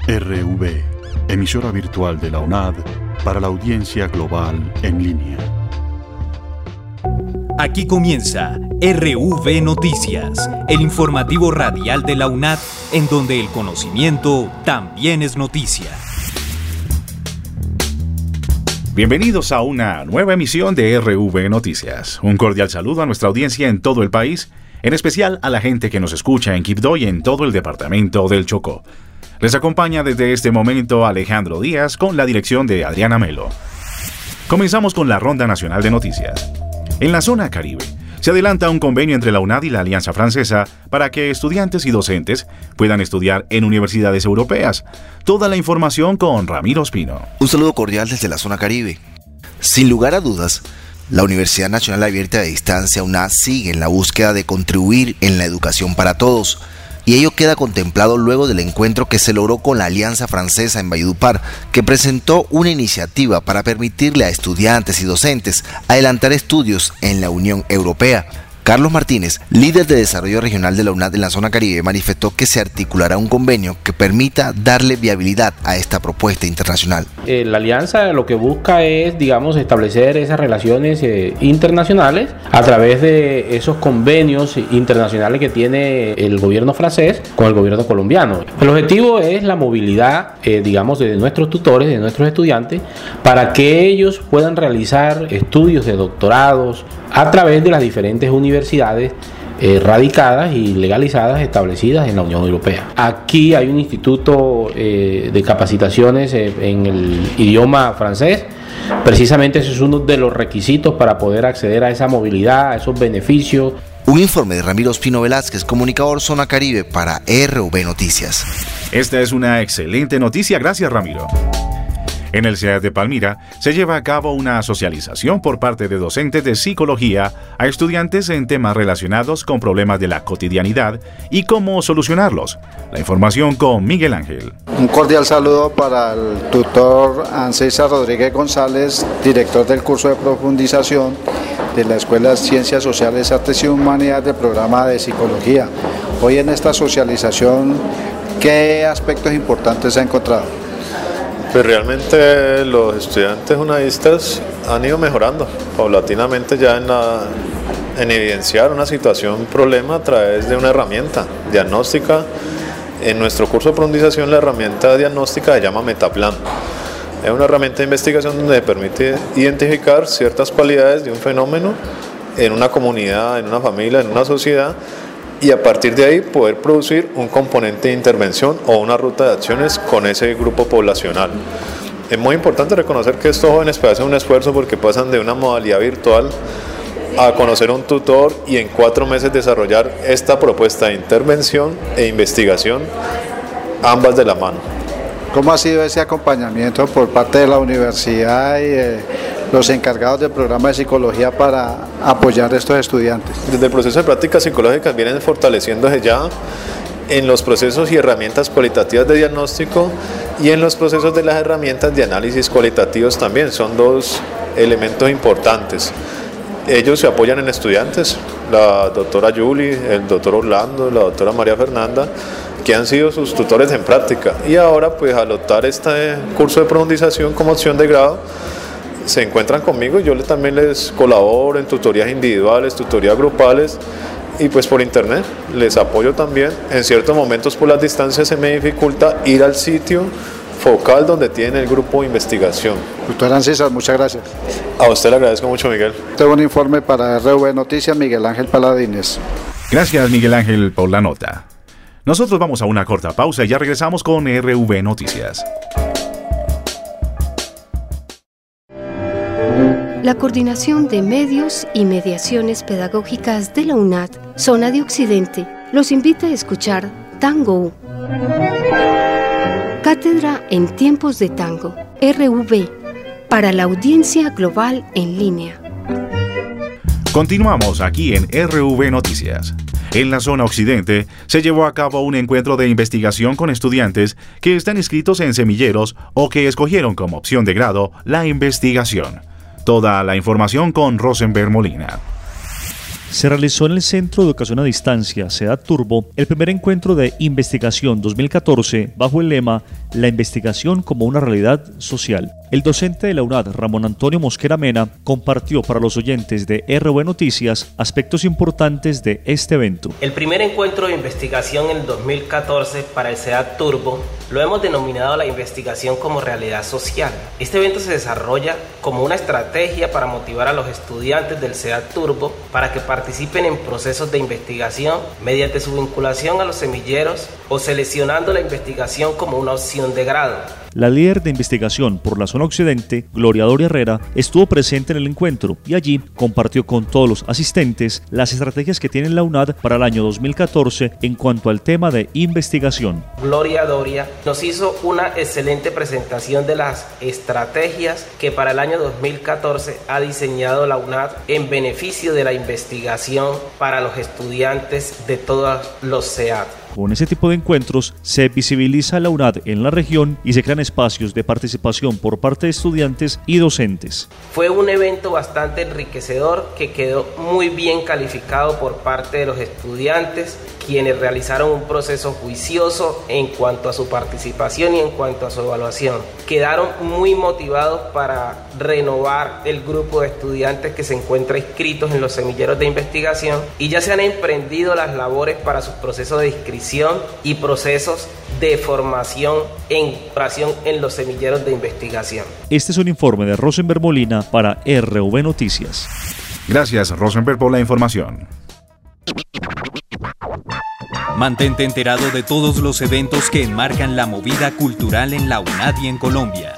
RV, emisora virtual de la UNAD para la audiencia global en línea. Aquí comienza RV Noticias, el informativo radial de la UNAD, en donde el conocimiento también es noticia. Bienvenidos a una nueva emisión de RV Noticias. Un cordial saludo a nuestra audiencia en todo el país, en especial a la gente que nos escucha en Quibdó y en todo el departamento del Chocó. Les acompaña desde este momento Alejandro Díaz con la dirección de Adriana Melo. Comenzamos con la ronda nacional de noticias. En la zona Caribe, se adelanta un convenio entre la UNAD y la Alianza Francesa para que estudiantes y docentes puedan estudiar en universidades europeas. Toda la información con Ramiro Espino. Un saludo cordial desde la zona Caribe. Sin lugar a dudas, la Universidad Nacional Abierta de Distancia, UNAD, sigue en la búsqueda de contribuir en la educación para todos. Y ello queda contemplado luego del encuentro que se logró con la Alianza Francesa en Valledupar, que presentó una iniciativa para permitirle a estudiantes y docentes adelantar estudios en la Unión Europea. Carlos Martínez, líder de desarrollo regional de la UNAD en la zona Caribe, manifestó que se articulará un convenio que permita darle viabilidad a esta propuesta internacional. La alianza lo que busca es, establecer esas relaciones internacionales a través de esos convenios internacionales que tiene el gobierno francés con el gobierno colombiano. El objetivo es la movilidad, de nuestros tutores, de nuestros estudiantes, para que ellos puedan realizar estudios de doctorados a través de las diferentes universidades radicadas y legalizadas establecidas en la Unión Europea. Aquí hay un instituto de capacitaciones en el idioma francés. Precisamente ese es uno de los requisitos para poder acceder a esa movilidad, a esos beneficios. Un informe de Ramiro Espino Velázquez, comunicador Zona Caribe para RV Noticias. Esta es una excelente noticia, gracias Ramiro. En el CEAD de Palmira se lleva a cabo una socialización por parte de docentes de psicología a estudiantes en temas relacionados con problemas de la cotidianidad y cómo solucionarlos. La información con Miguel Ángel. Un cordial saludo para el tutor Ancésar Rodríguez González, director del curso de profundización de la Escuela de Ciencias Sociales, Artes y Humanidades del programa de Psicología. Hoy en esta socialización, ¿qué aspectos importantes ha encontrado? Pues realmente los estudiantes unadistas han ido mejorando paulatinamente ya en evidenciar una situación, un problema a través de una herramienta diagnóstica. En nuestro curso de profundización la herramienta diagnóstica se llama Metaplan. Es una herramienta de investigación donde permite identificar ciertas cualidades de un fenómeno en una comunidad, en una familia, en una sociedad, y a partir de ahí poder producir un componente de intervención o una ruta de acciones con ese grupo poblacional. Es muy importante reconocer que estos jóvenes hacen un esfuerzo porque pasan de una modalidad virtual a conocer un tutor y en 4 meses desarrollar esta propuesta de intervención e investigación, ambas de la mano. ¿Cómo ha sido ese acompañamiento por parte de la universidad y los encargados del programa de psicología para apoyar a estos estudiantes? Desde el proceso de prácticas psicológicas vienen fortaleciéndose ya en los procesos y herramientas cualitativas de diagnóstico y en los procesos de las herramientas de análisis cualitativos también. Son 2 elementos importantes. Ellos se apoyan en estudiantes, la doctora Julie, el doctor Orlando, la doctora María Fernanda, que han sido sus tutores en práctica, y ahora pues al optar este curso de profundización como opción de grado se encuentran conmigo y yo también les colaboro en tutorías individuales, tutorías grupales y pues por internet les apoyo también. En ciertos momentos por las distancias se me dificulta ir al sitio focal donde tiene el grupo de investigación. Doctor Ancésar, muchas gracias. A usted le agradezco mucho, Miguel. Tengo un informe para RV Noticias, Miguel Ángel Paladines. Gracias Miguel Ángel por la nota. Nosotros vamos a una corta pausa y ya regresamos con RV Noticias. La Coordinación de Medios y Mediaciones Pedagógicas de la UNAD, Zona de Occidente, los invita a escuchar Tango. Cátedra en tiempos de tango, RV, para la audiencia global en línea. Continuamos aquí en RV Noticias. En la zona occidente se llevó a cabo un encuentro de investigación con estudiantes que están inscritos en semilleros o que escogieron como opción de grado la investigación. Toda la información con Rosenberg Molina. Se realizó en el Centro de Educación a Distancia, CEDAT Turbo, el primer encuentro de investigación 2014 bajo el lema La investigación como una realidad social. El docente de la UNAD, Ramón Antonio Mosquera Mena, compartió para los oyentes de RV Noticias aspectos importantes de este evento. El primer encuentro de investigación en el 2014 para el CEDAT Turbo lo hemos denominado la investigación como realidad social. Este evento se desarrolla como una estrategia para motivar a los estudiantes del CEDAT Turbo para que participen en procesos de investigación mediante su vinculación a los semilleros o seleccionando la investigación como una opción de grado. La líder de investigación por la zona occidente, Gloria Doria Herrera, estuvo presente en el encuentro y allí compartió con todos los asistentes las estrategias que tiene la UNAD para el año 2014 en cuanto al tema de investigación. Gloria Doria nos hizo una excelente presentación de las estrategias que para el año 2014 ha diseñado la UNAD en beneficio de la investigación para los estudiantes de todos los CEAT. Con ese tipo de encuentros se visibiliza la UNAD en la región y se crean espacios de participación por parte de estudiantes y docentes. Fue un evento bastante enriquecedor que quedó muy bien calificado por parte de los estudiantes, quienes realizaron un proceso juicioso en cuanto a su participación y en cuanto a su evaluación. Quedaron muy motivados para renovar el grupo de estudiantes que se encuentra inscritos en los semilleros de investigación y ya se han emprendido las labores para sus procesos de inscripción y procesos de formación en los semilleros de investigación. Este es un informe de Rosenberg Molina para RV Noticias. Gracias, Rosenberg, por la información. Mantente enterado de todos los eventos que enmarcan la movida cultural en la UNAD y en Colombia.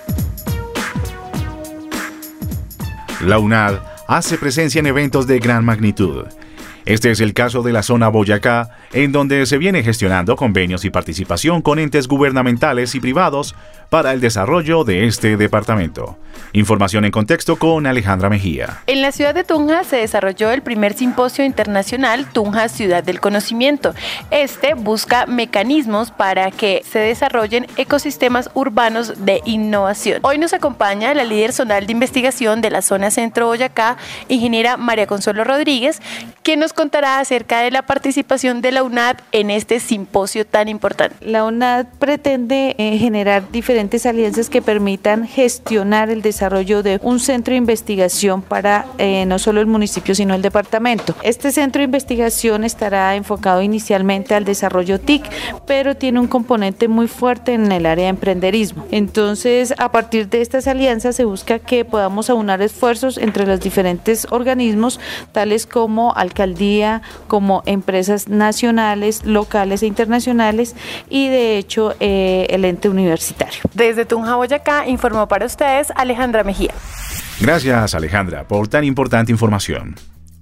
La UNAD hace presencia en eventos de gran magnitud. Este es el caso de la zona Boyacá, en donde se viene gestionando convenios y participación con entes gubernamentales y privados para el desarrollo de este departamento. Información en contexto con Alejandra Mejía. En la ciudad de Tunja se desarrolló el primer simposio internacional Tunja Ciudad del Conocimiento. Este busca mecanismos para que se desarrollen ecosistemas urbanos de innovación. Hoy nos acompaña la líder zonal de investigación de la zona Centro Boyacá, ingeniera María Consuelo Rodríguez, quien nos contará acerca de la participación de la UNAD en este simposio tan importante. La UNAD pretende generar diferentes alianzas que permitan gestionar el desarrollo de un centro de investigación para no solo el municipio sino el departamento. Este centro de investigación estará enfocado inicialmente al desarrollo TIC, pero tiene un componente muy fuerte en el área de emprenderismo. Entonces, a partir de estas alianzas se busca que podamos aunar esfuerzos entre los diferentes organismos, tales como alcaldía, como empresas nacionales, locales e internacionales y de hecho el ente universitario. Desde Tunja, Boyacá, informó para ustedes Alejandra Mejía. Gracias, Alejandra, por tan importante información.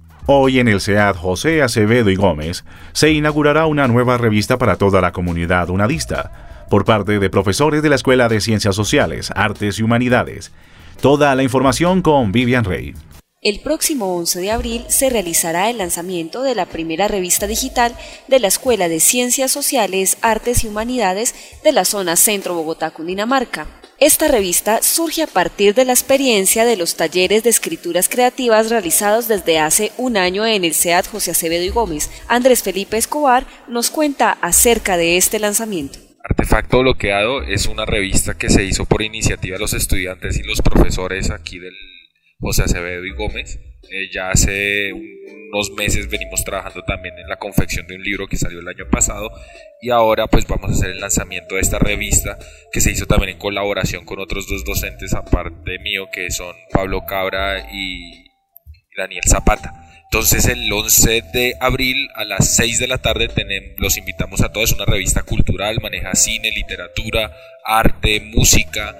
Hoy en el CEAD José Acevedo y Gómez se inaugurará una nueva revista para toda la comunidad unadista por parte de profesores de la Escuela de Ciencias Sociales, Artes y Humanidades. Toda la información con Vivian Rey. El próximo 11 de abril se realizará el lanzamiento de la primera revista digital de la Escuela de Ciencias Sociales, Artes y Humanidades de la zona Centro Bogotá, Cundinamarca. Esta revista surge a partir de la experiencia de los talleres de escrituras creativas realizados desde hace un año en el CEAD José Acevedo y Gómez. Andrés Felipe Escobar nos cuenta acerca de este lanzamiento. Artefacto Bloqueado es una revista que se hizo por iniciativa de los estudiantes y los profesores aquí del José Acevedo y Gómez. Ya hace unos meses venimos trabajando también en la confección de un libro que salió el año pasado y ahora pues vamos a hacer el lanzamiento de esta revista que se hizo también en colaboración con otros dos docentes aparte mío que son Pablo Cabra y Daniel Zapata. Entonces el 11 de abril a las 6 de la tarde los invitamos a todos. Es una revista cultural, maneja cine, literatura, arte, música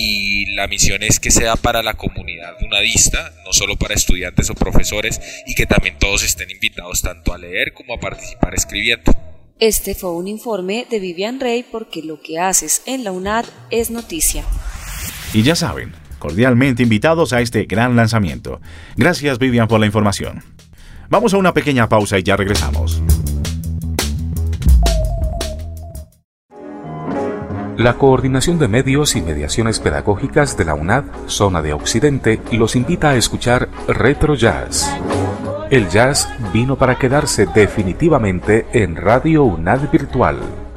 y la misión es que sea para la comunidad unadista, no solo para estudiantes o profesores y que también todos estén invitados tanto a leer como a participar escribiendo. Este fue un informe de Vivian Rey porque lo que haces en la UNAD es noticia. Y ya saben, cordialmente invitados a este gran lanzamiento. Gracias, Vivian, por la información. Vamos a una pequeña pausa y ya regresamos. La Coordinación de Medios y Mediaciones Pedagógicas de la UNAD, Zona de Occidente, los invita a escuchar Retro Jazz. El jazz vino para quedarse definitivamente en Radio UNAD Virtual.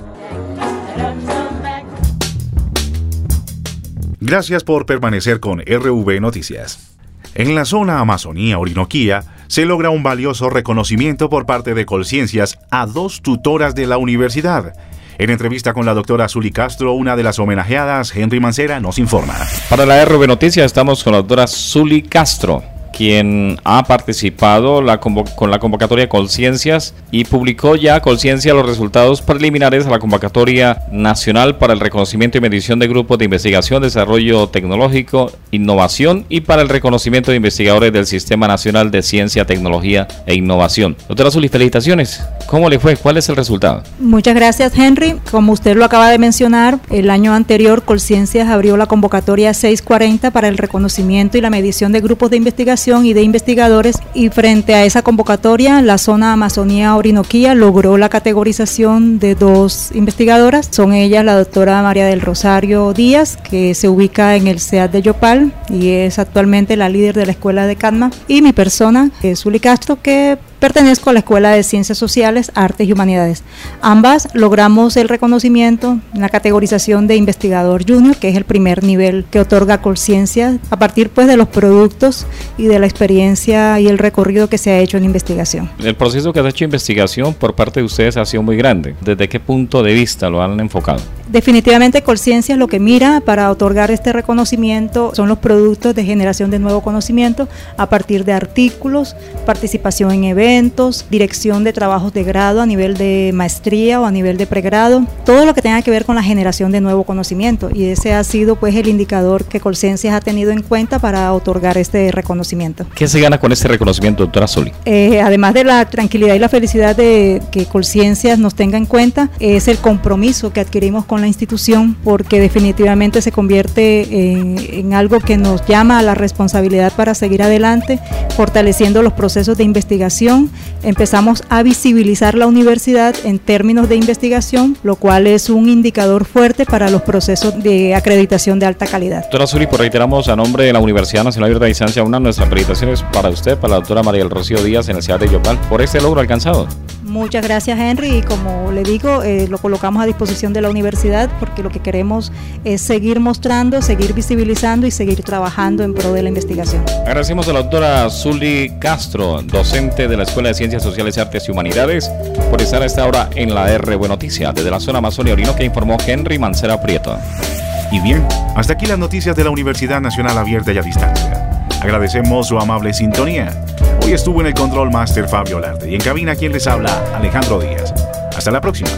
Gracias por permanecer con RV Noticias. En la zona Amazonía-Orinoquía se logra un valioso reconocimiento por parte de Colciencias a 2 tutoras de la universidad. En entrevista con la doctora Zuly Castro, una de las homenajeadas, Henry Mancera nos informa. Para la RV Noticias estamos con la doctora Zuly Castro, quien ha participado con la convocatoria Colciencias y publicó ya Colciencia los resultados preliminares a la convocatoria nacional para el reconocimiento y medición de grupos de investigación, desarrollo tecnológico, innovación y para el reconocimiento de investigadores del Sistema Nacional de Ciencia, Tecnología e Innovación. Doctora Zuly, felicitaciones. ¿Cómo le fue? ¿Cuál es el resultado? Muchas gracias, Henry. Como usted lo acaba de mencionar, el año anterior Colciencias abrió la convocatoria 640 para el reconocimiento y la medición de grupos de investigación y de investigadores, y frente a esa convocatoria la zona Amazonía-Orinoquía logró la categorización de 2 investigadoras. Son ellas la doctora María del Rosario Díaz, que se ubica en el CEAD de Yopal y es actualmente la líder de la escuela de CADMA, y mi persona, Zuly Castro, que pertenezco a la Escuela de Ciencias Sociales, Artes y Humanidades. Ambas logramos el reconocimiento en la categorización de investigador junior, que es el primer nivel que otorga Colciencias a partir pues de los productos y de la experiencia y el recorrido que se ha hecho en investigación. El proceso que ha hecho investigación por parte de ustedes ha sido muy grande. ¿Desde qué punto de vista lo han enfocado? Definitivamente Colciencias lo que mira para otorgar este reconocimiento son los productos de generación de nuevo conocimiento a partir de artículos, participación en eventos, dirección de trabajos de grado a nivel de maestría o a nivel de pregrado, todo lo que tenga que ver con la generación de nuevo conocimiento, y ese ha sido pues el indicador que Colciencias ha tenido en cuenta para otorgar este reconocimiento. ¿Qué se gana con este reconocimiento, doctora Zuly? Además de la tranquilidad y la felicidad de que Colciencias nos tenga en cuenta, es el compromiso que adquirimos con la institución, porque definitivamente se convierte en algo que nos llama a la responsabilidad para seguir adelante, fortaleciendo los procesos de investigación. Empezamos a visibilizar la universidad en términos de investigación, lo cual es un indicador fuerte para los procesos de acreditación de alta calidad. Doctora Zuly, pues reiteramos a nombre de la Universidad Nacional Abierta de Distancia UNAD nuestras felicitaciones para usted, para la doctora María del Rosario Díaz en el CEAD de Yopal, por este logro alcanzado. Muchas gracias, Henry, y como le digo, lo colocamos a disposición de la universidad porque lo que queremos es seguir mostrando, seguir visibilizando y seguir trabajando en pro de la investigación. Agradecemos a la doctora Zuly Castro, docente de la Escuela de Ciencias Sociales, Artes y Humanidades, por estar a esta hora en la RV Noticias. Desde la zona Amazonía-Orinoquía informó Henry Mancera Prieto. Y bien, hasta aquí las noticias de la Universidad Nacional Abierta y a Distancia. Agradecemos su amable sintonía. Hoy estuvo en el Control Master Fabio Larte y en cabina quien les habla, Alejandro Díaz. Hasta la próxima.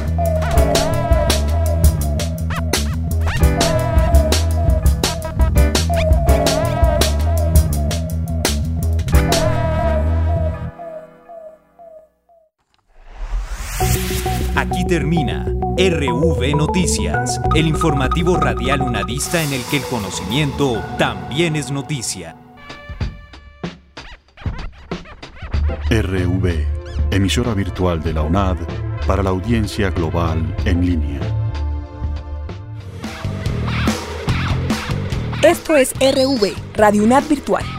Aquí termina RV Noticias, el informativo radial unadista en el que el conocimiento también es noticia. RV, emisora virtual de la UNAD para la audiencia global en línea. Esto es RV, Radio UNAD Virtual.